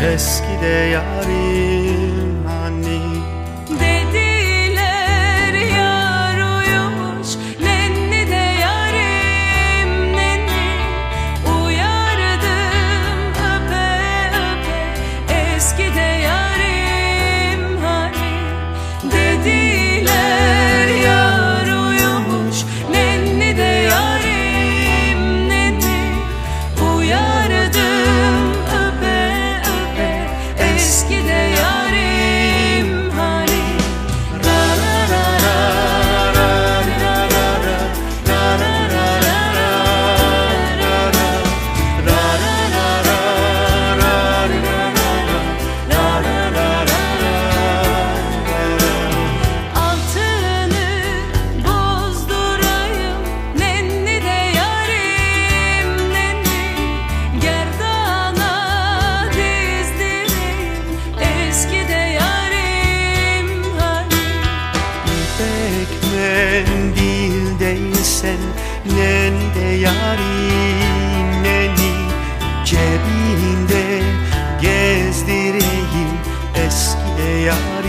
eski de yarim hani. Dediler yar uyumuş, nenni de yarim nenni. Uyardım öpe öpe, eski de yarim hani. Dediler yar uyumuş, nenni de yarim nenni. Uyardım öpe öpe, eski de yarim hani. Altını bozdurayım, nenni de yarim nenni. Gerdana dizdireyim, eski de yarim hani. İpek mendil değilsen nen de yarim neni. Cebinde gezdireyim eski de yarim.